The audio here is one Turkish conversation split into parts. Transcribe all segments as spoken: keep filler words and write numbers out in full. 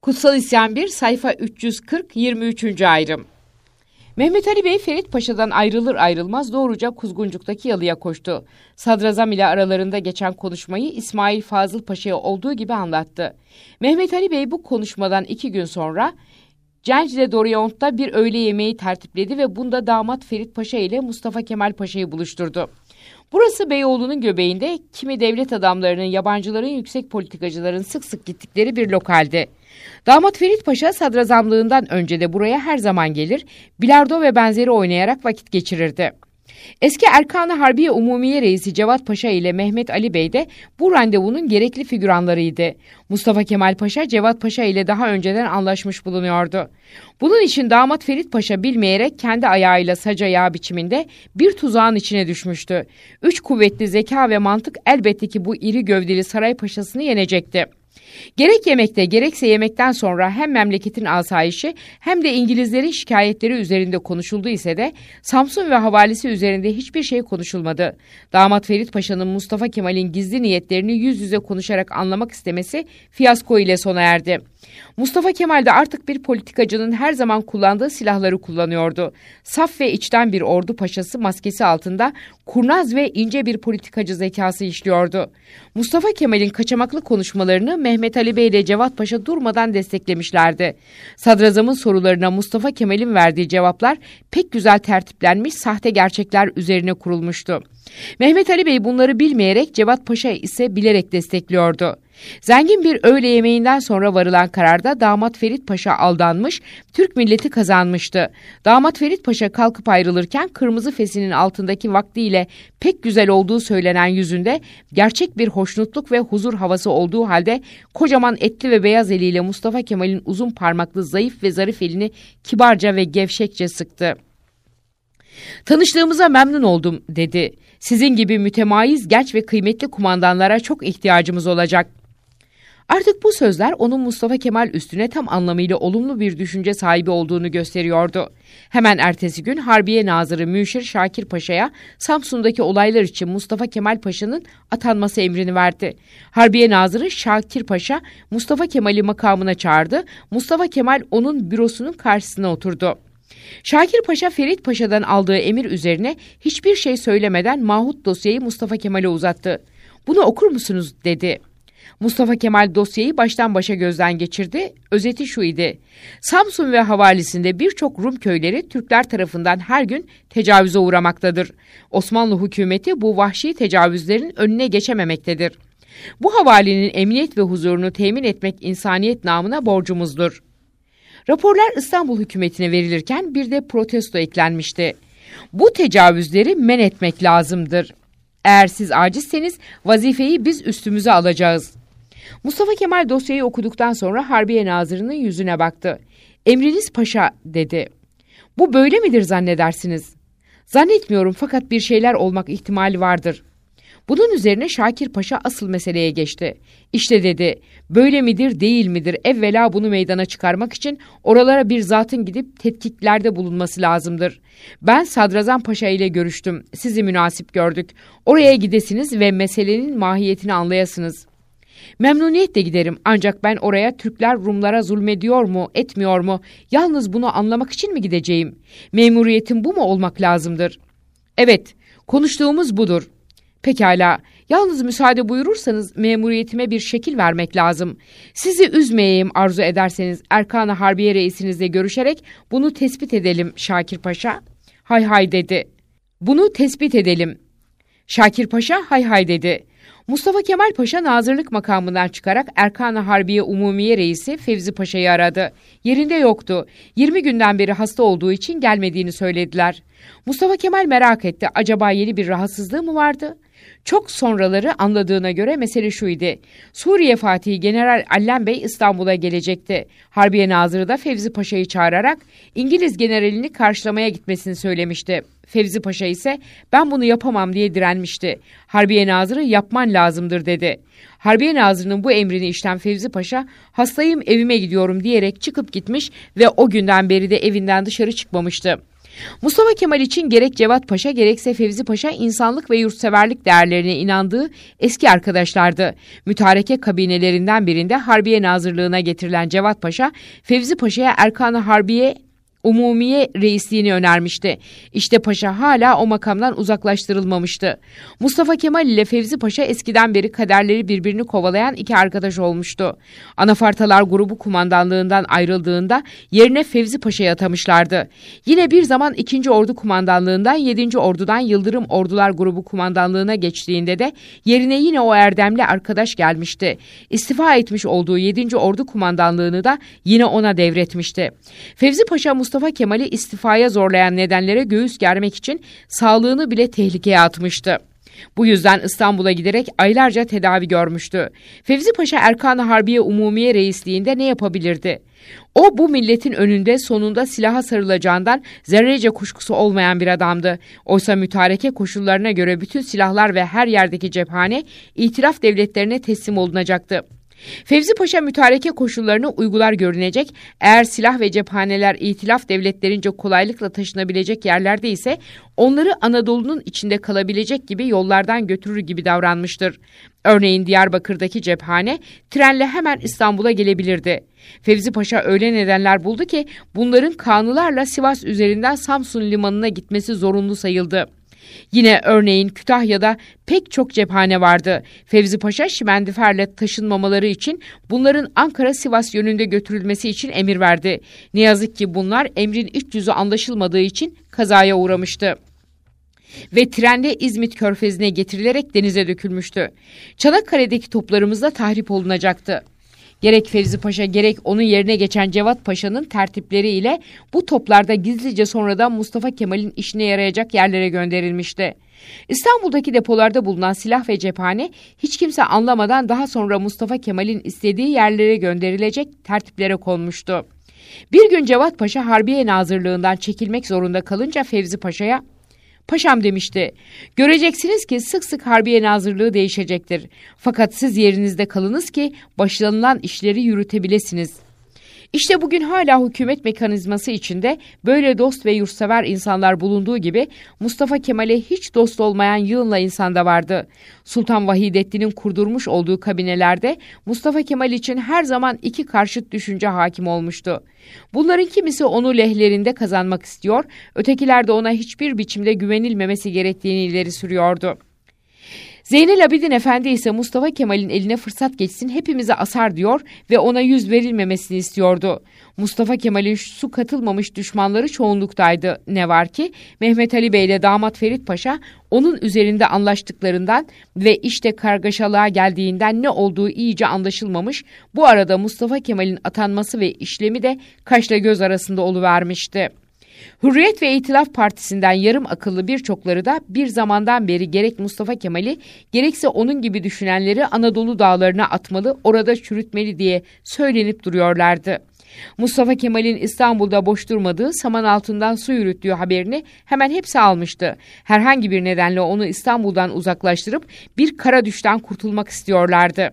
Kutsal İsyan bir, sayfa üç yüz kırk, yirmi üçüncü ayrım. Mehmet Ali Bey Ferit Paşa'dan ayrılır ayrılmaz doğruca Kuzguncuk'taki yalıya koştu. Sadrazam ile aralarında geçen konuşmayı İsmail Fazıl Paşa'ya olduğu gibi anlattı. Mehmet Ali Bey bu konuşmadan iki gün sonra Cenc d'Orient bir öğle yemeği tertipledi ve bunda damat Ferit Paşa ile Mustafa Kemal Paşa'yı buluşturdu. Burası Beyoğlu'nun göbeğinde kimi devlet adamlarının, yabancıların, yüksek politikacıların sık sık gittikleri bir lokaldi. Damat Ferit Paşa sadrazamlığından önce de buraya her zaman gelir, bilardo ve benzeri oynayarak vakit geçirirdi. Eski Erkan-ı Harbiye Umumiye Reisi Cevat Paşa ile Mehmet Ali Bey de bu randevunun gerekli figüranlarıydı. Mustafa Kemal Paşa, Cevat Paşa ile daha önceden anlaşmış bulunuyordu. Bunun için damat Ferit Paşa bilmeyerek kendi ayağıyla sac ayağı biçiminde bir tuzağın içine düşmüştü. Üç kuvvetli zeka ve mantık elbette ki bu iri gövdeli saray paşasını yenecekti. Gerek yemekte gerekse yemekten sonra hem memleketin asayişi hem de İngilizlerin şikayetleri üzerinde konuşuldu ise de Samsun ve havalisi üzerinde hiçbir şey konuşulmadı. Damat Ferit Paşa'nın Mustafa Kemal'in gizli niyetlerini yüz yüze konuşarak anlamak istemesi fiyasko ile sona erdi. Mustafa Kemal de artık bir politikacının her zaman kullandığı silahları kullanıyordu. Saf ve içten bir ordu paşası maskesi altında kurnaz ve ince bir politikacı zekası işliyordu. Mustafa Kemal'in kaçamaklı konuşmalarını Mehmet Ali Bey ile Cevat Paşa durmadan desteklemişlerdi. Sadrazamın sorularına Mustafa Kemal'in verdiği cevaplar pek güzel tertiplenmiş sahte gerçekler üzerine kurulmuştu. Mehmet Ali Bey bunları bilmeyerek, Cevat Paşa ise bilerek destekliyordu. Zengin bir öğle yemeğinden sonra varılan kararda damat Ferit Paşa aldanmış, Türk milleti kazanmıştı. Damat Ferit Paşa kalkıp ayrılırken kırmızı fesinin altındaki vaktiyle pek güzel olduğu söylenen yüzünde gerçek bir hoşnutluk ve huzur havası olduğu halde kocaman etli ve beyaz eliyle Mustafa Kemal'in uzun parmaklı zayıf ve zarif elini kibarca ve gevşekçe sıktı. "Tanıştığımıza memnun oldum," dedi. "Sizin gibi mütemayiz, genç ve kıymetli kumandanlara çok ihtiyacımız olacak." Artık bu sözler onun Mustafa Kemal üstüne tam anlamıyla olumlu bir düşünce sahibi olduğunu gösteriyordu. Hemen ertesi gün Harbiye Nazırı Müşir Şakir Paşa'ya Samsun'daki olaylar için Mustafa Kemal Paşa'nın atanması emrini verdi. Harbiye Nazırı Şakir Paşa Mustafa Kemal'i makamına çağırdı. Mustafa Kemal onun bürosunun karşısına oturdu. Şakir Paşa Ferit Paşa'dan aldığı emir üzerine hiçbir şey söylemeden Mahut dosyayı Mustafa Kemal'e uzattı. "Bunu okur musunuz?" dedi. Mustafa Kemal dosyayı baştan başa gözden geçirdi. Özeti şu idi: Samsun ve havalisinde birçok Rum köyleri Türkler tarafından her gün tecavüze uğramaktadır. Osmanlı hükümeti bu vahşi tecavüzlerin önüne geçememektedir. Bu havalinin emniyet ve huzurunu temin etmek insaniyet namına borcumuzdur. Raporlar İstanbul hükümetine verilirken bir de protesto eklenmişti. Bu tecavüzleri men etmek lazımdır. Eğer siz acizseniz vazifeyi biz üstümüze alacağız. Mustafa Kemal dosyayı okuduktan sonra Harbiye Nazırı'nın yüzüne baktı. "Emriniz paşa," dedi. "Bu böyle midir zannedersiniz?" "Zannetmiyorum, fakat bir şeyler olmak ihtimali vardır." Bunun üzerine Şakir Paşa asıl meseleye geçti. "İşte," dedi, "böyle midir değil midir, evvela bunu meydana çıkarmak için oralara bir zatın gidip tetkiklerde bulunması lazımdır. Ben Sadrazam Paşa ile görüştüm, sizi münasip gördük. Oraya gidesiniz ve meselenin mahiyetini anlayasınız." "Memnuniyetle giderim, ancak ben oraya Türkler Rumlara zulmediyor mu, etmiyor mu, yalnız bunu anlamak için mi gideceğim? Memuriyetim bu mu olmak lazımdır?" "Evet, konuştuğumuz budur." "Pekala, yalnız müsaade buyurursanız memuriyetime bir şekil vermek lazım. Sizi üzmeyeyim arzu ederseniz Erkan-ı Harbiye reisinizle görüşerek bunu tespit edelim Şakir Paşa." "Hay hay," dedi. "Bunu tespit edelim." Şakir Paşa hay hay dedi. Mustafa Kemal Paşa nazırlık makamından çıkarak Erkan-ı Harbiye Umumiye Reisi Fevzi Paşa'yı aradı. Yerinde yoktu. yirmi günden beri hasta olduğu için gelmediğini söylediler. Mustafa Kemal merak etti. Acaba yeni bir rahatsızlığı mı vardı? Çok sonraları anladığına göre mesele şuydu: Suriye Fatihi General Allem Bey İstanbul'a gelecekti. Harbiye Nazırı da Fevzi Paşa'yı çağırarak İngiliz generalini karşılamaya gitmesini söylemişti. Fevzi Paşa ise "Ben bunu yapamam," diye direnmişti. Harbiye Nazırı "Yapman lazımdır," dedi. Harbiye Nazırı'nın bu emrini işten Fevzi Paşa "Hastayım, evime gidiyorum," diyerek çıkıp gitmiş ve o günden beri de evinden dışarı çıkmamıştı. Mustafa Kemal için gerek Cevat Paşa gerekse Fevzi Paşa insanlık ve yurtseverlik değerlerine inandığı eski arkadaşlardı. Mütareke kabinelerinden birinde Harbiye Nazırlığına getirilen Cevat Paşa, Fevzi Paşa'ya Erkan-ı Harbiye Umumiye reisliğini önermişti. İşte paşa hala o makamdan uzaklaştırılmamıştı. Mustafa Kemal ile Fevzi Paşa eskiden beri kaderleri birbirini kovalayan iki arkadaş olmuştu. Anafartalar grubu kumandanlığından ayrıldığında yerine Fevzi Paşa'yı atamışlardı. Yine bir zaman ikinci Ordu kumandanlığından yedinci Ordu'dan Yıldırım Ordular grubu kumandanlığına geçtiğinde de yerine yine o erdemli arkadaş gelmişti. İstifa etmiş olduğu yedinci Ordu kumandanlığını da yine ona devretmişti. Fevzi Paşa Mustafa Mustafa Kemal'i istifaya zorlayan nedenlere göğüs germek için sağlığını bile tehlikeye atmıştı. Bu yüzden İstanbul'a giderek aylarca tedavi görmüştü. Fevzi Paşa Erkan-ı Harbiye Umumiye reisliğinde ne yapabilirdi? O bu milletin önünde sonunda silaha sarılacağından zerrece kuşkusu olmayan bir adamdı. Oysa mütareke koşullarına göre bütün silahlar ve her yerdeki cephane itilaf devletlerine teslim olunacaktı. Fevzi Paşa mütareke koşullarını uygular görünecek, eğer silah ve cephaneler itilaf devletlerince kolaylıkla taşınabilecek yerlerde ise onları Anadolu'nun içinde kalabilecek gibi yollardan götürür gibi davranmıştır. Örneğin Diyarbakır'daki cephane trenle hemen İstanbul'a gelebilirdi. Fevzi Paşa öyle nedenler buldu ki bunların kanunlarla Sivas üzerinden Samsun limanına gitmesi zorunlu sayıldı. Yine örneğin Kütahya'da pek çok cephane vardı. Fevzi Paşa şimendiferle taşınmamaları için bunların Ankara-Sivas yönünde götürülmesi için emir verdi. Ne yazık ki bunlar emrin iç yüzü anlaşılmadığı için kazaya uğramıştı ve trenle İzmit Körfezi'ne getirilerek denize dökülmüştü. Çanakkale'deki toplarımız da tahrip olunacaktı. Gerek Fevzi Paşa gerek onun yerine geçen Cevat Paşa'nın tertipleriyle bu toplarda gizlice sonradan Mustafa Kemal'in işine yarayacak yerlere gönderilmişti. İstanbul'daki depolarda bulunan silah ve cephane hiç kimse anlamadan daha sonra Mustafa Kemal'in istediği yerlere gönderilecek tertiplere konmuştu. Bir gün Cevat Paşa Harbiye Nazırlığından çekilmek zorunda kalınca Fevzi Paşa'ya, "Paşam," demişti, "göreceksiniz ki sık sık Harbiye Nazırlığı değişecektir. Fakat siz yerinizde kalınız ki başlanılan işleri yürütebilesiniz." İşte bugün hala hükümet mekanizması içinde böyle dost ve yurtsever insanlar bulunduğu gibi Mustafa Kemal'e hiç dost olmayan yığınla insan da vardı. Sultan Vahidettin'in kurdurmuş olduğu kabinelerde Mustafa Kemal için her zaman iki karşıt düşünce hakim olmuştu. Bunların kimisi onu lehlerinde kazanmak istiyor, ötekiler de ona hiçbir biçimde güvenilmemesi gerektiğini ileri sürüyordu. Zeynel Abidin Efendi ise Mustafa Kemal'in eline fırsat geçsin hepimize asar diyor ve ona yüz verilmemesini istiyordu. Mustafa Kemal'in su katılmamış düşmanları çoğunluktaydı. Ne var ki Mehmet Ali Bey ile damat Ferit Paşa onun üzerinde anlaştıklarından ve işte kargaşalığa geldiğinden ne olduğu iyice anlaşılmamış, bu arada Mustafa Kemal'in atanması ve işlemi de kaşla göz arasında oluvermişti. Hürriyet ve İtilaf Partisi'nden yarım akıllı birçokları da bir zamandan beri gerek Mustafa Kemal'i gerekse onun gibi düşünenleri Anadolu dağlarına atmalı, orada çürütmeli diye söylenip duruyorlardı. Mustafa Kemal'in İstanbul'da boş durmadığı, saman altından su yürüttüğü haberini hemen hepsi almıştı. Herhangi bir nedenle onu İstanbul'dan uzaklaştırıp bir kara düşten kurtulmak istiyorlardı.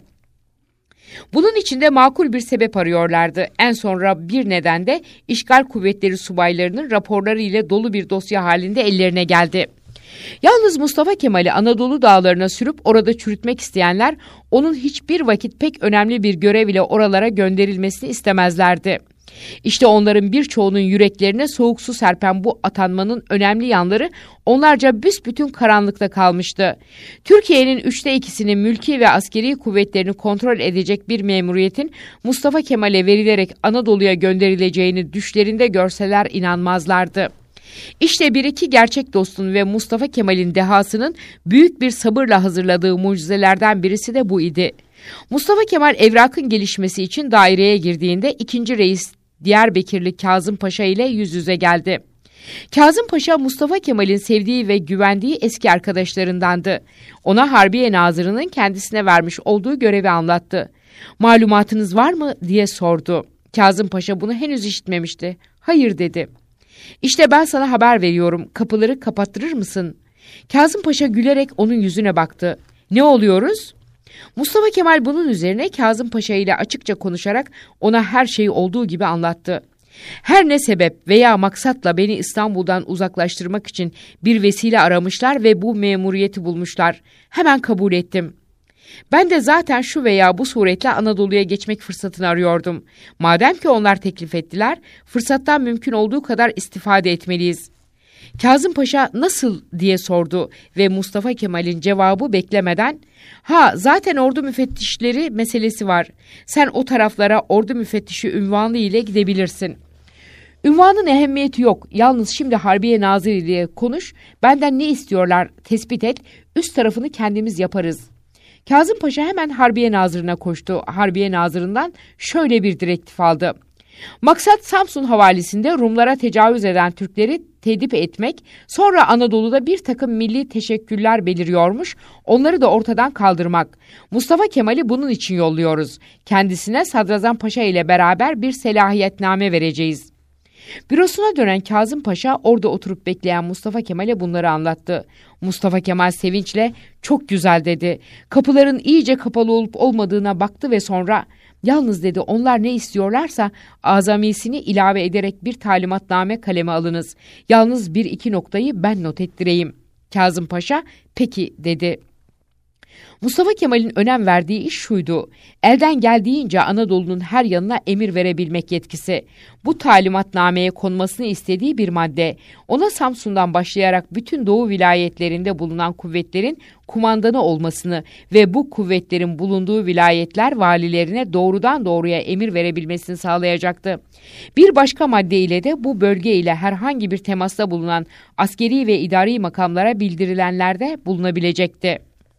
Bunun için de makul bir sebep arıyorlardı. En sonra bir neden de işgal kuvvetleri subaylarının raporları ile dolu bir dosya halinde ellerine geldi. Yalnız Mustafa Kemal'i Anadolu dağlarına sürüp orada çürütmek isteyenler onun hiçbir vakit pek önemli bir görev ile oralara gönderilmesini istemezlerdi. İşte onların birçoğunun yüreklerine soğuk su serpen bu atanmanın önemli yanları onlarca büsbütün karanlıkta kalmıştı. Türkiye'nin üçte ikisinin mülki ve askeri kuvvetlerini kontrol edecek bir memuriyetin Mustafa Kemal'e verilerek Anadolu'ya gönderileceğini düşlerinde görseler inanmazlardı. İşte bir iki gerçek dostun ve Mustafa Kemal'in dehasının büyük bir sabırla hazırladığı mucizelerden birisi de bu idi. Mustafa Kemal evrakın gelişmesi için daireye girdiğinde ikinci reis Diyarbakırlı Kazım Paşa ile yüz yüze geldi. Kazım Paşa Mustafa Kemal'in sevdiği ve güvendiği eski arkadaşlarındandı. Ona Harbiye Nazırı'nın kendisine vermiş olduğu görevi anlattı. "Malumatınız var mı?" diye sordu. Kazım Paşa bunu henüz işitmemişti. "Hayır," dedi. "İşte ben sana haber veriyorum. Kapıları kapattırır mısın?" Kazım Paşa gülerek onun yüzüne baktı. "Ne oluyoruz?" Mustafa Kemal bunun üzerine Kazım Paşa ile açıkça konuşarak ona her şeyi olduğu gibi anlattı. Her ne sebep veya maksatla beni İstanbul'dan uzaklaştırmak için bir vesile aramışlar ve bu memuriyeti bulmuşlar. Hemen kabul ettim. Ben de zaten şu veya bu suretle Anadolu'ya geçmek fırsatını arıyordum. Madem ki onlar teklif ettiler, fırsattan mümkün olduğu kadar istifade etmeliyiz. Kazım Paşa nasıl diye sordu ve Mustafa Kemal'in cevabı beklemeden, ha zaten ordu müfettişleri meselesi var. Sen o taraflara ordu müfettişi ünvanı ile gidebilirsin. Ünvanın ehemmiyeti yok. Yalnız şimdi Harbiye Nazırı ile konuş. Benden ne istiyorlar tespit et. Üst tarafını kendimiz yaparız. Kazım Paşa hemen Harbiye Nazırı'na koştu. Harbiye Nazırı'ndan şöyle bir direktif aldı. Maksat Samsun havalisinde Rumlara tecavüz eden Türkleri tedip etmek, sonra Anadolu'da bir takım milli teşekküller beliriyormuş, onları da ortadan kaldırmak. Mustafa Kemal'i bunun için yolluyoruz. Kendisine Sadrazam Paşa ile beraber bir selahiyetname vereceğiz. Bürosuna dönen Kazım Paşa orada oturup bekleyen Mustafa Kemal'e bunları anlattı. Mustafa Kemal sevinçle çok güzel dedi. Kapıların iyice kapalı olup olmadığına baktı ve sonra yalnız dedi onlar ne istiyorlarsa azamisini ilave ederek bir talimatname kaleme alınız. Yalnız bir iki noktayı ben not ettireyim. Kazım Paşa peki dedi. Mustafa Kemal'in önem verdiği iş şuydu. Elden geldiğince Anadolu'nun her yanına emir verebilmek yetkisi. Bu talimatnameye konmasını istediği bir madde. Ona Samsun'dan başlayarak bütün Doğu vilayetlerinde bulunan kuvvetlerin kumandanı olmasını ve bu kuvvetlerin bulunduğu vilayetler valilerine doğrudan doğruya emir verebilmesini sağlayacaktı. Bir başka madde ile de bu bölge ile herhangi bir temasta bulunan askeri ve idari makamlara bildirilenlerde bulunabilecekti.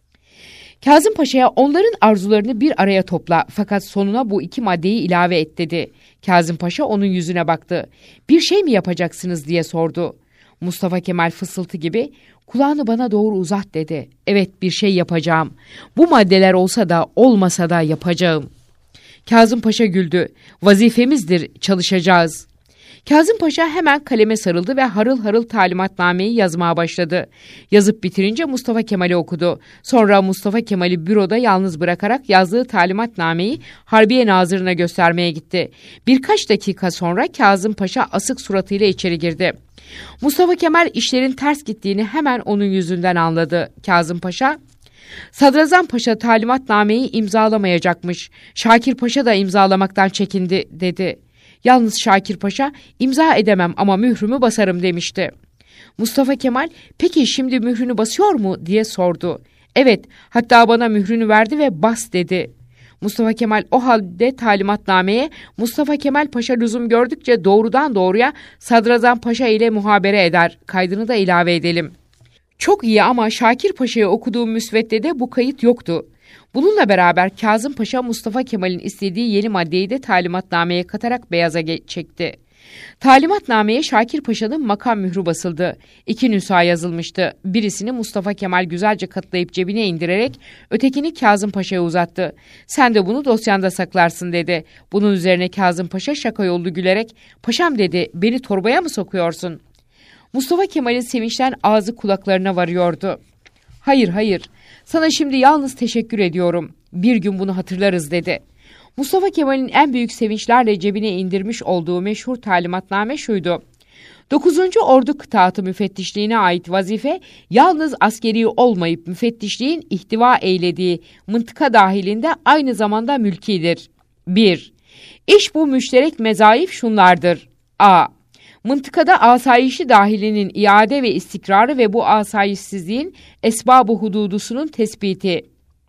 Kazım Paşa'ya onların arzularını bir araya topla fakat sonuna bu iki maddeyi ilave et dedi. Kazım Paşa onun yüzüne baktı. Bir şey mi yapacaksınız diye sordu. Mustafa Kemal fısıltı gibi kulağını bana doğru uzat dedi. Evet bir şey yapacağım. Bu maddeler olsa da olmasa da yapacağım. Kazım Paşa güldü. Vazifemizdir, çalışacağız. Kazım Paşa hemen kaleme sarıldı ve harıl harıl talimatnameyi yazmaya başladı. Yazıp bitirince Mustafa Kemal'e okudu. Sonra Mustafa Kemal'i büroda yalnız bırakarak yazdığı talimatnameyi Harbiye Nazırı'na göstermeye gitti. Birkaç dakika sonra Kazım Paşa asık suratıyla içeri girdi. Mustafa Kemal işlerin ters gittiğini hemen onun yüzünden anladı. Kazım Paşa, Sadrazam Paşa talimatnameyi imzalamayacakmış. Şakir Paşa da imzalamaktan çekindi dedi. Yalnız Şakir Paşa imza edemem ama mührümü basarım demişti. Mustafa Kemal peki şimdi mührünü basıyor mu diye sordu. Evet hatta bana mührünü verdi ve bas dedi. Mustafa Kemal o halde talimatnameye Mustafa Kemal Paşa lüzum gördükçe doğrudan doğruya Sadrazam Paşa ile muhabere eder. Kaydını da ilave edelim. Çok iyi ama Şakir Paşa'ya okuduğum müsveddede bu kayıt yoktu. Bununla beraber Kazım Paşa Mustafa Kemal'in istediği yeni maddeyi de talimatnameye katarak beyaza çekti. Talimatnameye Şakir Paşa'nın makam mührü basıldı. İki nüsha yazılmıştı. Birisini Mustafa Kemal güzelce katlayıp cebine indirerek ötekini Kazım Paşa'ya uzattı. Sen de bunu dosyanda saklarsın dedi. Bunun üzerine Kazım Paşa şaka yollu gülerek paşam dedi beni torbaya mı sokuyorsun? Mustafa Kemal'in sevinçten ağzı kulaklarına varıyordu. Hayır hayır sana şimdi yalnız teşekkür ediyorum. Bir gün bunu hatırlarız dedi. Mustafa Kemal'in en büyük sevinçlerle cebine indirmiş olduğu meşhur talimatname şuydu. dokuzuncu Ordu Kıtaatı Müfettişliğine ait vazife yalnız askeri olmayıp müfettişliğin ihtiva eylediği mıntıka dahilinde aynı zamanda mülkidir. bir. İş bu müşterek mezaif şunlardır. A. Mıntıkada asayişi dahilinin iade ve istikrarı ve bu asayişsizliğin esbab-ı hududusunun tespiti.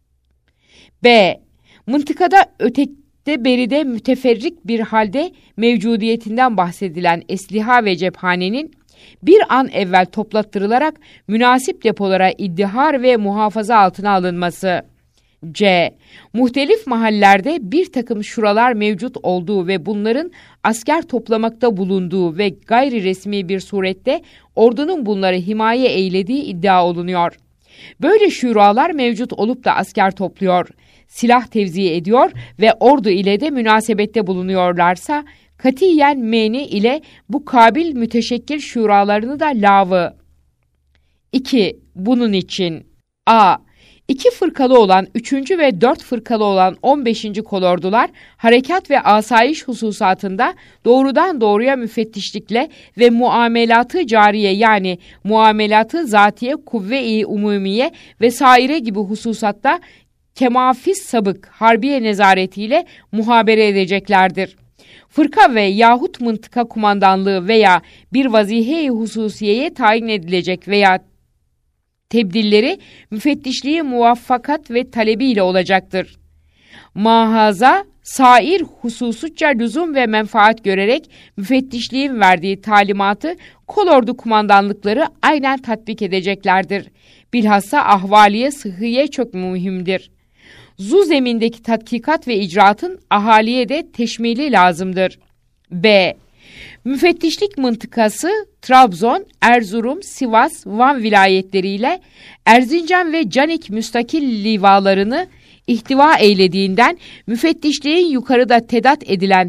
B. Mıntıkada ötekte beride müteferrik bir halde mevcudiyetinden bahsedilen esliha ve cephanenin bir an evvel toplattırılarak münasip depolara iddihar ve muhafaza altına alınması. C. Muhtelif mahallerde bir takım şuralar mevcut olduğu ve bunların asker toplamakta bulunduğu ve gayri resmi bir surette ordunun bunları himaye eylediği iddia olunuyor. Böyle şuralar mevcut olup da asker topluyor, silah tevzi ediyor ve ordu ile de münasebette bulunuyorlarsa katiyen meni ile bu kabil müteşekkil şuralarını da lavı. iki. Bunun için A. İki fırkalı olan üçüncü ve dört fırkalı olan on beşinci kolordular harekat ve asayiş hususatında doğrudan doğruya müfettişlikle ve muamelatı cariye yani muamelatı zatiye, kuvve-i umumiye vesaire gibi hususatta kemafis sabık harbiye nezaretiyle muhabere edeceklerdir. Fırka ve yahut mıntıka kumandanlığı veya bir vazife-i hususiyeye tayin edilecek veya tebdilleri müfettişliği muvaffakat ve talebiyle olacaktır. Mahaza, sair hususutça lüzum ve menfaat görerek müfettişliğin verdiği talimatı kolordu kumandanlıkları aynen tatbik edeceklerdir. Bilhassa ahvaliye sıhhiye çok mühimdir. Zu zemindeki tatkikat ve icraatın ahaliye de teşmili lazımdır. B. Müfettişlik mıntıkası Trabzon, Erzurum, Sivas, Van vilayetleriyle Erzincan ve Canik müstakil livalarını ihtiva eylediğinden müfettişliğin yukarıda tedat edilen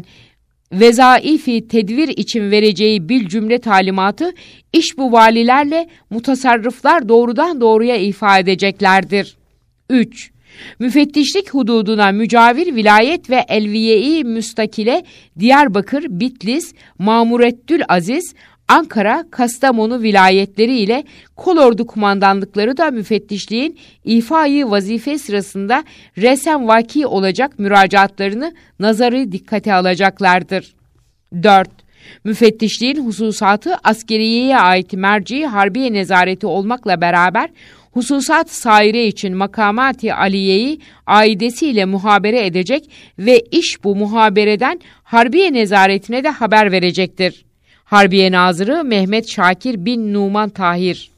vezaifi tedvir için vereceği bil cümle talimatı iş bu valilerle mutasarrıflar doğrudan doğruya ifa edeceklerdir. üç. Müfettişlik hududuna mücavir vilayet ve elviye-i müstakile Diyarbakır, Bitlis, Mamureddül Aziz, Ankara, Kastamonu vilayetleri ile kolordu kumandanlıkları da müfettişliğin ifai vazife sırasında resen vaki olacak müracaatlarını nazarı dikkate alacaklardır. dört. Müfettişliğin hususatı askeriyeye ait merci harbiye nezareti olmakla beraber hususat saire için makamati aliyeyi aidesiyle muhabere edecek ve iş bu muhabereden harbiye nezaretine de haber verecektir. Harbiye Nazırı Mehmet Şakir bin Numan Tahir.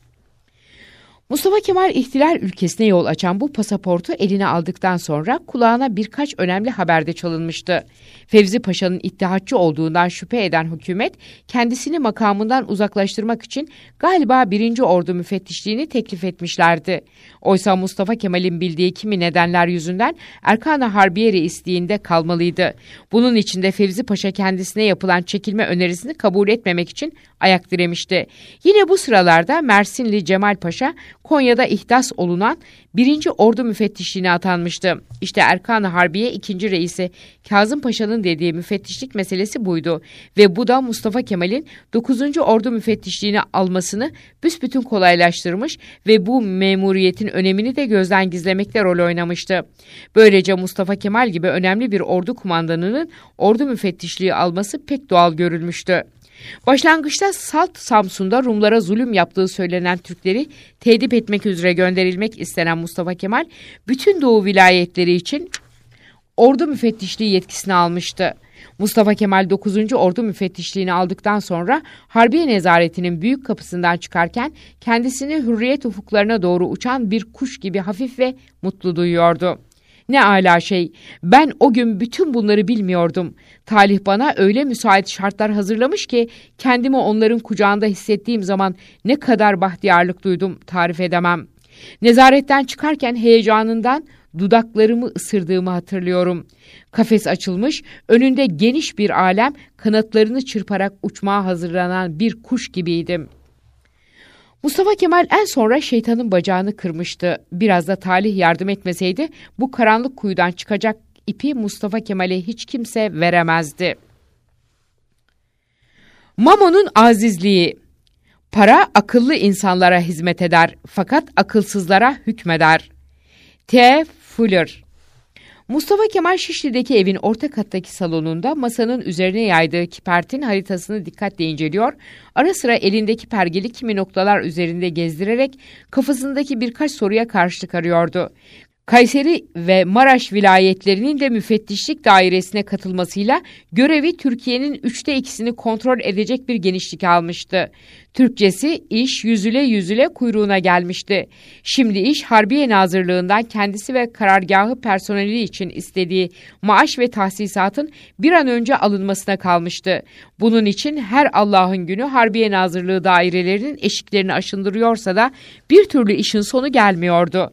Mustafa Kemal ihtilal ülkesine yol açan bu pasaportu eline aldıktan sonra kulağına birkaç önemli haberde çalınmıştı. Fevzi Paşa'nın ittihatçı olduğundan şüphe eden hükümet kendisini makamından uzaklaştırmak için galiba birinci Ordu müfettişliğini teklif etmişlerdi. Oysa Mustafa Kemal'in bildiği kimi nedenler yüzünden Erkan-ı Harbiye Reisliğinde kalmalıydı. Bunun için de Fevzi Paşa kendisine yapılan çekilme önerisini kabul etmemek için ayak diremişti. Yine bu sıralarda Mersinli Cemal Paşa Konya'da ihdas olunan birinci Ordu müfettişliğine atanmıştı. İşte Erkan-ı Harbiye ikinci Reisi Kazım Paşa'nın dediği müfettişlik meselesi buydu ve bu da Mustafa Kemal'in dokuzuncu Ordu müfettişliğini almasını büsbütün kolaylaştırmış ve bu memuriyetin önemini de gözden gizlemekte rol oynamıştı. Böylece Mustafa Kemal gibi önemli bir ordu kumandanının ordu müfettişliği alması pek doğal görülmüştü. Başlangıçta Salt Samsun'da Rumlara zulüm yaptığı söylenen Türkleri tedip etmek üzere gönderilmek istenen Mustafa Kemal, bütün Doğu vilayetleri için ordu müfettişliği yetkisini almıştı. Mustafa Kemal dokuzuncu Ordu müfettişliğini aldıktan sonra Harbiye Nezaretinin büyük kapısından çıkarken kendisini hürriyet ufuklarına doğru uçan bir kuş gibi hafif ve mutlu duyuyordu. Ne âlâ şey, ben o gün bütün bunları bilmiyordum. Talih bana öyle müsait şartlar hazırlamış ki kendimi onların kucağında hissettiğim zaman ne kadar bahtiyarlık duydum tarif edemem. Nezaretten çıkarken heyecanından dudaklarımı ısırdığımı hatırlıyorum. Kafes açılmış, önünde geniş bir alem, kanatlarını çırparak uçmaya hazırlanan bir kuş gibiydim. Mustafa Kemal en sonra şeytanın bacağını kırmıştı. Biraz da talih yardım etmeseydi bu karanlık kuyudan çıkacak ipi Mustafa Kemal'e hiç kimse veremezdi. Mamon'un azizliği. Para akıllı insanlara hizmet eder fakat akılsızlara hükmeder. T. Fuller. Mustafa Kemal Şişli'deki evin orta kattaki salonunda masanın üzerine yaydığı kipertin haritasını dikkatle inceliyor, ara sıra elindeki pergeli kimi noktalar üzerinde gezdirerek kafasındaki birkaç soruya karşılık arıyordu. Kayseri ve Maraş vilayetlerinin de müfettişlik dairesine katılmasıyla görevi Türkiye'nin üçte ikisini kontrol edecek bir genişlik almıştı. Türkçesi iş yüzüle yüzüle kuyruğuna gelmişti. Şimdi iş Harbiye Nazırlığından kendisi ve karargahı personeli için istediği maaş ve tahsisatın bir an önce alınmasına kalmıştı. Bunun için her Allah'ın günü Harbiye Nazırlığı dairelerinin eşiklerini aşındırıyorsa da bir türlü işin sonu gelmiyordu.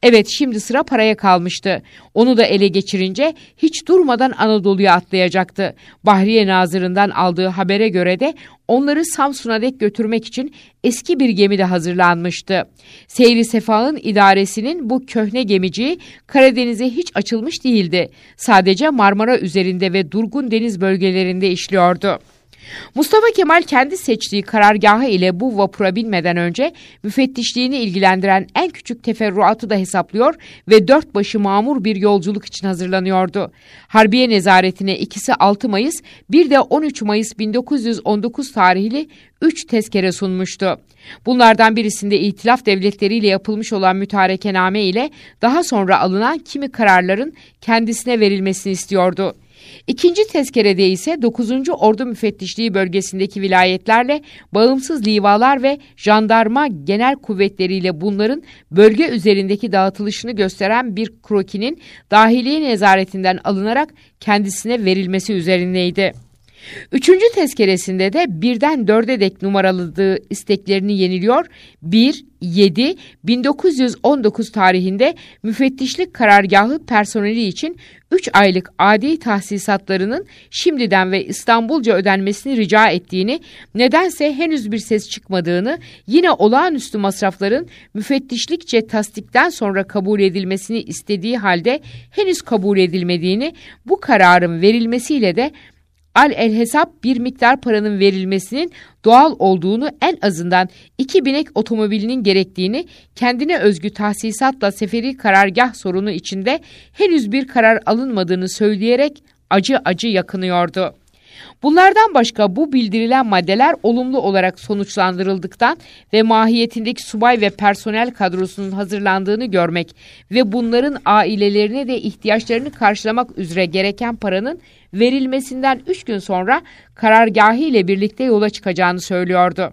Evet, şimdi sıra paraya kalmıştı. Onu da ele geçirince hiç durmadan Anadolu'ya atlayacaktı. Bahriye Nazırı'ndan aldığı habere göre de onları Samsun'a dek götürmek için eski bir gemi de hazırlanmıştı. Seyri Sefa'nın idaresinin bu köhne gemiciği Karadeniz'e hiç açılmış değildi. Sadece Marmara üzerinde ve durgun deniz bölgelerinde işliyordu. Mustafa Kemal kendi seçtiği karargahı ile bu vapura binmeden önce müfettişliğini ilgilendiren en küçük teferruatı da hesaplıyor ve dört başı mamur bir yolculuk için hazırlanıyordu. Harbiye Nezaretine ikisi altı Mayıs, bir de on üç Mayıs bin dokuz yüz on dokuz tarihli üç tezkere sunmuştu. Bunlardan birisinde İtilaf devletleriyle yapılmış olan mütarekename ile daha sonra alınan kimi kararların kendisine verilmesini istiyordu. İkinci tezkerede ise dokuzuncu Ordu Müfettişliği bölgesindeki vilayetlerle bağımsız livalar ve jandarma genel kuvvetleriyle bunların bölge üzerindeki dağıtılışını gösteren bir krokinin Dahiliye Nezaretinden alınarak kendisine verilmesi üzerindeydi. Üçüncü tezkeresinde de birden dörde dek numaraladığı isteklerini yeniliyor. bir yedi bin dokuz yüz on dokuz tarihinde müfettişlik karargahı personeli için üç aylık adi tahsisatlarının şimdiden ve İstanbulca ödenmesini rica ettiğini, nedense henüz bir ses çıkmadığını, yine olağanüstü masrafların müfettişlikçe tasdikten sonra kabul edilmesini istediği halde henüz kabul edilmediğini, bu kararın verilmesiyle de al-el-hesap bir miktar paranın verilmesinin doğal olduğunu, en azından iki binek otomobilinin gerektiğini, kendine özgü tahsisatla seferi karargah sorunu içinde henüz bir karar alınmadığını söyleyerek acı acı yakınıyordu. Bunlardan başka bu bildirilen maddeler olumlu olarak sonuçlandırıldıktan ve mahiyetindeki subay ve personel kadrosunun hazırlandığını görmek ve bunların ailelerine de ihtiyaçlarını karşılamak üzere gereken paranın verilmesinden üç gün sonra karargahı ile birlikte yola çıkacağını söylüyordu.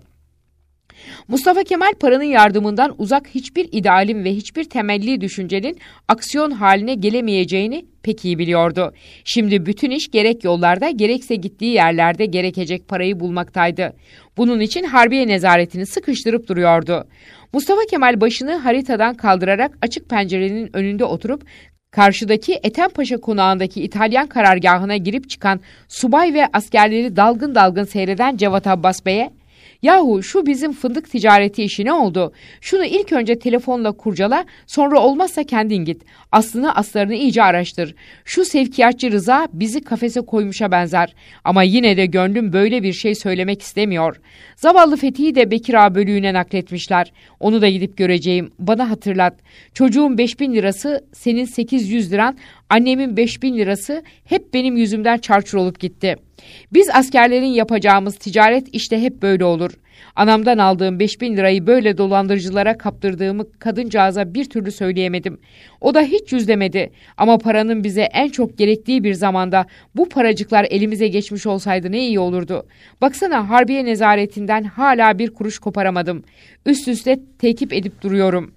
Mustafa Kemal paranın yardımından uzak hiçbir idealin ve hiçbir temelli düşüncenin aksiyon haline gelemeyeceğini pek iyi biliyordu. Şimdi bütün iş gerek yollarda gerekse gittiği yerlerde gerekecek parayı bulmaktaydı. Bunun için Harbiye Nezaretini sıkıştırıp duruyordu. Mustafa Kemal başını haritadan kaldırarak açık pencerenin önünde oturup karşıdaki Ethem konağındaki İtalyan karargahına girip çıkan subay ve askerleri dalgın dalgın seyreden Cevat Abbas Bey'e, "Yahu şu bizim fındık ticareti işi ne oldu? Şunu ilk önce telefonla kurcala, sonra olmazsa kendin git. Aslını aslarını iyice araştır. Şu sevkiyatçı Rıza bizi kafese koymuşa benzer. Ama yine de gönlüm böyle bir şey söylemek istemiyor. Zavallı Fethi'yi de Bekir Ağa bölüğüne nakletmişler. Onu da gidip göreceğim. Bana hatırlat. Çocuğun beş bin lirası, senin sekiz yüz liran, annemin beş bin lirası hep benim yüzümden çarçur olup gitti. Biz askerlerin yapacağımız ticaret işte hep böyle olur. Anamdan aldığım beş bin lirayı böyle dolandırıcılara kaptırdığımı kadıncağıza bir türlü söyleyemedim. O da hiç yüzlemedi. Ama paranın bize en çok gerektiği bir zamanda bu paracıklar elimize geçmiş olsaydı ne iyi olurdu. Baksana, Harbiye Nezaretinden hala bir kuruş koparamadım. Üst üste tekip edip duruyorum.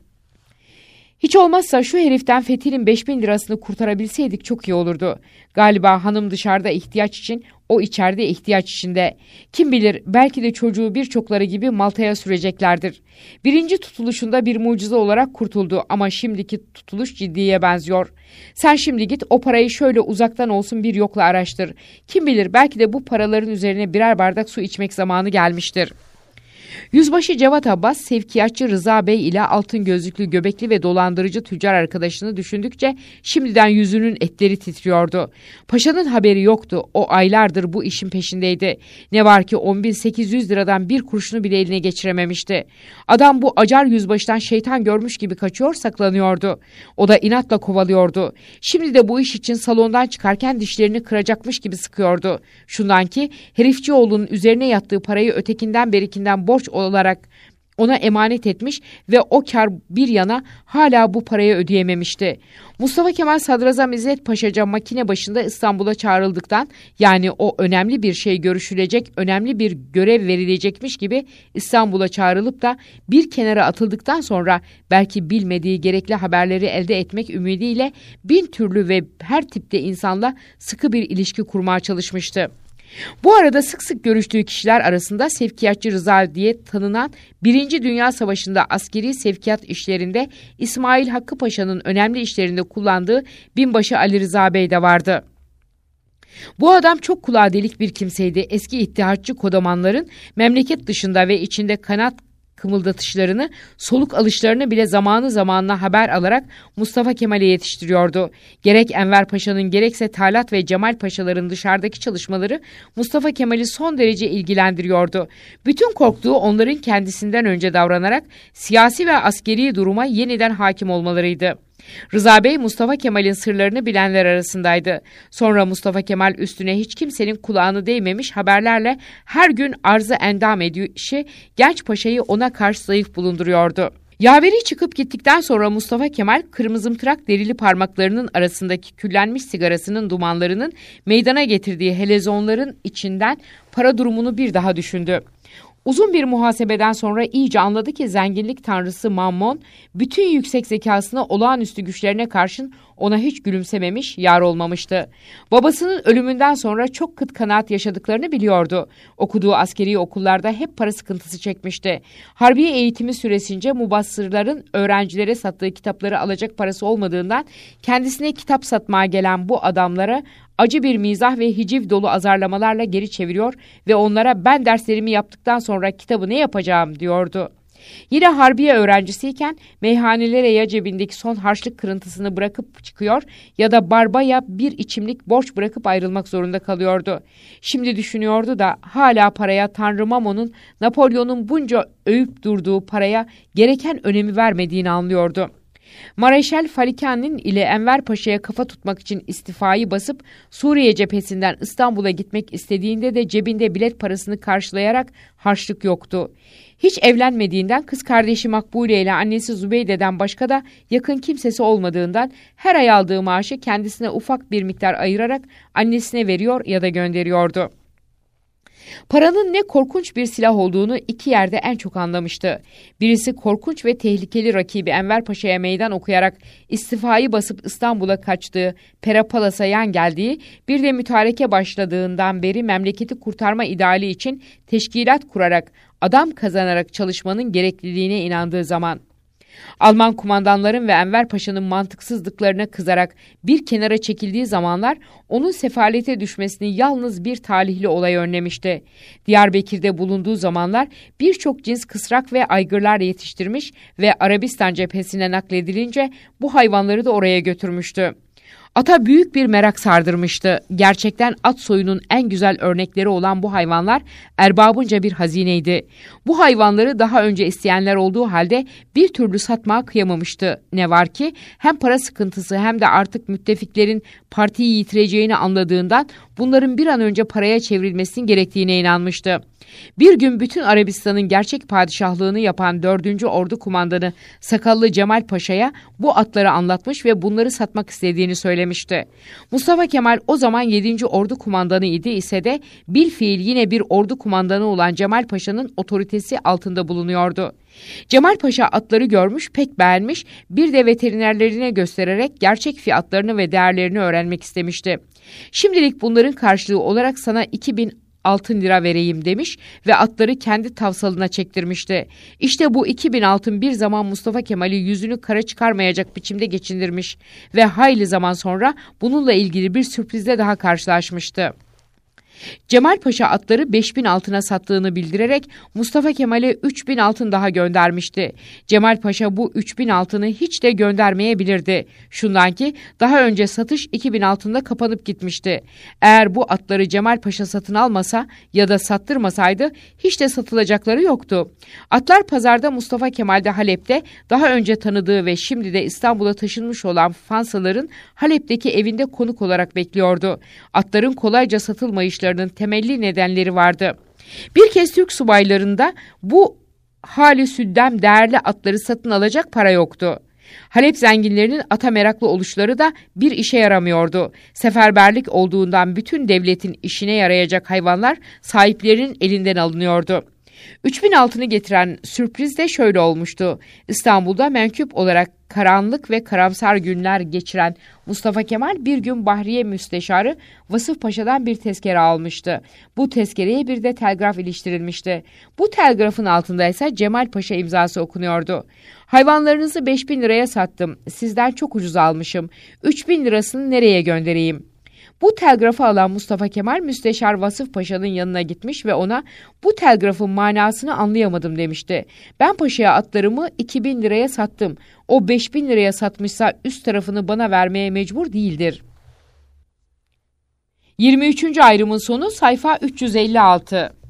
Hiç olmazsa şu heriften Fethi'nin beş bin lirasını kurtarabilseydik çok iyi olurdu. Galiba hanım dışarıda ihtiyaç için, o içeride ihtiyaç içinde. Kim bilir, belki de çocuğu birçokları gibi Malta'ya süreceklerdir. Birinci tutuluşunda bir mucize olarak kurtuldu ama şimdiki tutuluş ciddiye benziyor. Sen şimdi git, o parayı şöyle uzaktan olsun bir yokla araştır. Kim bilir, belki de bu paraların üzerine birer bardak su içmek zamanı gelmiştir." Yüzbaşı Cevat Abbas, sevkiyatçı Rıza Bey ile altın gözlüklü göbekli ve dolandırıcı tüccar arkadaşını düşündükçe şimdiden yüzünün etleri titriyordu. Paşanın haberi yoktu. O aylardır bu işin peşindeydi. Ne var ki on bin sekiz yüz liradan bir kurşunu bile eline geçirememişti. Adam bu acar yüzbaşıdan şeytan görmüş gibi kaçıyor, saklanıyordu. O da inatla kovalıyordu. Şimdi de bu iş için salondan çıkarken dişlerini kıracakmış gibi sıkıyordu. Şundan ki herifçioğlunun üzerine yattığı parayı ötekinden berikinden borç olarak ona emanet etmiş ve o kar bir yana hala bu parayı ödeyememişti. Mustafa Kemal Sadrazam İzzet Paşaca makine başında İstanbul'a çağrıldıktan, yani o önemli bir şey görüşülecek, önemli bir görev verilecekmiş gibi İstanbul'a çağrılıp da bir kenara atıldıktan sonra belki bilmediği gerekli haberleri elde etmek ümidiyle bin türlü ve her tipte insanla sıkı bir ilişki kurmaya çalışmıştı. Bu arada sık sık görüştüğü kişiler arasında sevkiyatçı Rıza diye tanınan Birinci Dünya Savaşı'nda askeri sevkiyat işlerinde İsmail Hakkı Paşa'nın önemli işlerinde kullandığı binbaşı Ali Rıza Bey de vardı. Bu adam çok kulağa delik bir kimseydi. Eski ittihatçı kodamanların memleket dışında ve içinde kanat kımıldatışlarını, soluk alışlarını bile zamanı zamanla haber alarak Mustafa Kemal'e yetiştiriyordu. Gerek Enver Paşa'nın gerekse Talat ve Cemal Paşaların dışarıdaki çalışmaları Mustafa Kemal'i son derece ilgilendiriyordu. Bütün korktuğu onların kendisinden önce davranarak siyasi ve askeri duruma yeniden hakim olmalarıydı. Rıza Bey Mustafa Kemal'in sırlarını bilenler arasındaydı. Sonra Mustafa Kemal üstüne hiç kimsenin kulağını değmemiş haberlerle her gün arzı endam edişi genç paşayı ona karşı zayıf bulunduruyordu. Yaveri çıkıp gittikten sonra Mustafa Kemal kırmızımtırak derili parmaklarının arasındaki küllenmiş sigarasının dumanlarının meydana getirdiği helezonların içinden para durumunu bir daha düşündü. Uzun bir muhasebeden sonra iyice anladı ki zenginlik tanrısı Mammon, bütün yüksek zekasına olağanüstü güçlerine karşın ona hiç gülümsememiş, yar olmamıştı. Babasının ölümünden sonra çok kıt kanaat yaşadıklarını biliyordu. Okuduğu askeri okullarda hep para sıkıntısı çekmişti. Harbiye eğitimi süresince mubassırların öğrencilere sattığı kitapları alacak parası olmadığından kendisine kitap satmaya gelen bu adamlara acı bir mizah ve hiciv dolu azarlamalarla geri çeviriyor ve onlara ben derslerimi yaptıktan sonra kitabı ne yapacağım diyordu. Yine harbiye öğrencisiyken meyhanelere ya cebindeki son harçlık kırıntısını bırakıp çıkıyor ya da barbaya bir içimlik borç bırakıp ayrılmak zorunda kalıyordu. Şimdi düşünüyordu da hala paraya Tanrı Mamon'un Napolyon'un bunca övüp durduğu paraya gereken önemi vermediğini anlıyordu. Mareşal Falikan'ın ile Enver Paşa'ya kafa tutmak için istifayı basıp Suriye cephesinden İstanbul'a gitmek istediğinde de cebinde bilet parasını karşılayarak harçlık yoktu. Hiç evlenmediğinden kız kardeşi Makbule ile annesi Zübeyde'den başka da yakın kimsesi olmadığından her ay aldığı maaşı kendisine ufak bir miktar ayırarak annesine veriyor ya da gönderiyordu. Paranın ne korkunç bir silah olduğunu iki yerde en çok anlamıştı. Birisi korkunç ve tehlikeli rakibi Enver Paşa'ya meydan okuyarak istifayı basıp İstanbul'a kaçtığı, Pera Palas'a yan geldiği, bir de mütareke başladığından beri memleketi kurtarma ideali için teşkilat kurarak, adam kazanarak çalışmanın gerekliliğine inandığı zaman. Alman kumandanların ve Enver Paşa'nın mantıksızlıklarına kızarak bir kenara çekildiği zamanlar onun sefalete düşmesini yalnız bir talihli olay önlemişti. Diyarbakır'da bulunduğu zamanlar birçok cins kısrak ve aygırlar yetiştirmiş ve Arabistan cephesine nakledilince bu hayvanları da oraya götürmüştü. Ata büyük bir merak sardırmıştı. Gerçekten at soyunun en güzel örnekleri olan bu hayvanlar erbabınca bir hazineydi. Bu hayvanları daha önce isteyenler olduğu halde bir türlü satmaya kıyamamıştı. Ne var ki hem para sıkıntısı hem de artık müttefiklerin partiyi yitireceğini anladığından bunların bir an önce paraya çevrilmesinin gerektiğine inanmıştı. Bir gün bütün Arabistan'ın gerçek padişahlığını yapan dördüncü Ordu Kumandanı Sakallı Cemal Paşa'ya bu atları anlatmış ve bunları satmak istediğini söylemişti. Mustafa Kemal o zaman yedinci Ordu Kumandanı idi ise de bilfiil yine bir ordu kumandanı olan Cemal Paşa'nın otoritesi altında bulunuyordu. Cemal Paşa atları görmüş, pek beğenmiş, bir de veterinerlerine göstererek gerçek fiyatlarını ve değerlerini öğrenmek istemişti. Şimdilik bunların karşılığı olarak sana iki bin altın lira vereyim demiş ve atları kendi tavsalına çektirmişti. İşte bu iki bin altın bir zaman Mustafa Kemal'i yüzünü kara çıkarmayacak biçimde geçindirmiş ve hayli zaman sonra bununla ilgili bir sürprizle daha karşılaşmıştı. Cemal Paşa atları beş bin altına sattığını bildirerek Mustafa Kemal'e üç bin altın daha göndermişti. Cemal Paşa bu üç bin altını hiç de göndermeyebilirdi. Şundan ki daha önce satış iki bin altında kapanıp gitmişti. Eğer bu atları Cemal Paşa satın almasa ya da sattırmasaydı hiç de satılacakları yoktu. Atlar pazarda Mustafa Kemal'de Halep'te daha önce tanıdığı ve şimdi de İstanbul'a taşınmış olan Fansaların Halep'teki evinde konuk olarak bekliyordu. Atların kolayca satılmayışlarının temelli nedenleri vardı. Bir kez Türk subaylarında bu hali süddem değerli atları satın alacak para yoktu. Halep zenginlerinin ata meraklı oluşları da bir işe yaramıyordu. Seferberlik olduğundan bütün devletin işine yarayacak hayvanlar sahiplerinin elinden alınıyordu. üç bin altını getiren sürpriz de şöyle olmuştu. İstanbul'da menkıp olarak karanlık ve karamsar günler geçiren Mustafa Kemal bir gün Bahriye Müsteşarı Vasıf Paşa'dan bir tezkere almıştı. Bu tezkereye bir de telgraf iliştirilmişti. Bu telgrafın altında ise Cemal Paşa imzası okunuyordu. Hayvanlarınızı beş bin liraya sattım. Sizden çok ucuz almışım. üç bin lirasını nereye göndereyim? Bu telgrafı alan Mustafa Kemal Müsteşar Vasıf Paşa'nın yanına gitmiş ve ona bu telgrafın manasını anlayamadım demişti. Ben paşaya atlarımı iki bin liraya sattım. O beş bin liraya satmışsa üst tarafını bana vermeye mecbur değildir. yirmi üçüncü ayrımın sonu sayfa üç yüz elli altı.